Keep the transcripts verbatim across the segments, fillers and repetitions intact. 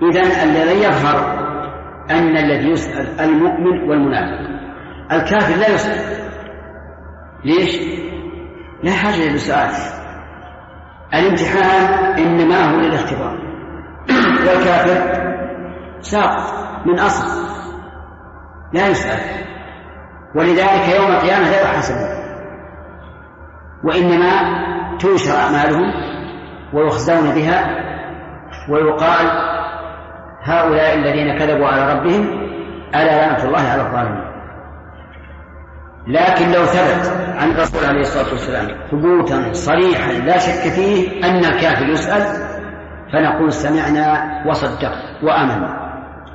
إذن الذي يظهر أن الذي يسأل المؤمن والمنافق. الكافر لا يسأل. ليش؟ لا حاجة للسؤال. الامتحان إنما هو للاختبار، والكافر ساقط من أصل لا يسأل، ولذلك يوم القيامة لا يحاسبون، وإنما تنشر أعمالهم ويخزون بها ويقال هؤلاء الذين كذبوا على ربهم ألا لعنة الله على الظالمين. لكن لو ثبت عن الرسول عليه الصلاة والسلام ثبوتا صريحا لا شك فيه أن الكافر يسأل، فنقول سمعنا وصدقنا وآمنا.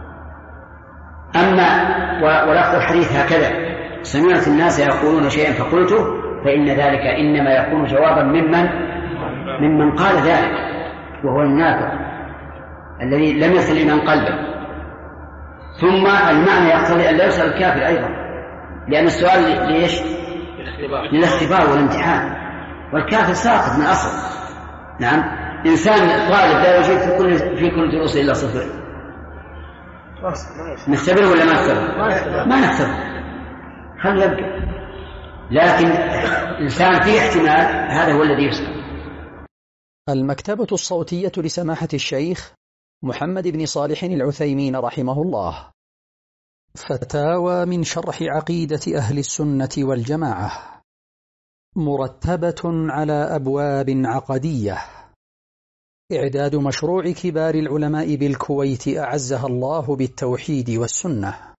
أما ولفظ الحديث هكذا سمعت الناس يقولون شيئا فقلته، فإن ذلك إنما يكون جوابا ممن ممن قال ذلك، وهو المنافق الذي لم يصل إيمان قلبه. ثم المعنى يقتضي أن لا يسأل الكافر أيضا، لأن السؤال ليش؟ للاختبار والامتحان، والكافر ساقط من أصل. نعم، إنسان طالب لا يجيب في كل في كل دروس إلا صفر، نختبره ولا ما نختبره؟ ما نختبره، خليه يبقى. لكن إنسان فيه احتمال، هذا هو الذي يسأل. المكتبة الصوتية لسماحة الشيخ محمد بن صالح العثيمين رحمه الله. فتاوى من شرح عقيدة أهل السنة والجماعة، مرتبة على أبواب عقدية. إعداد مشروع كبار العلماء بالكويت أعزها الله بالتوحيد والسنة.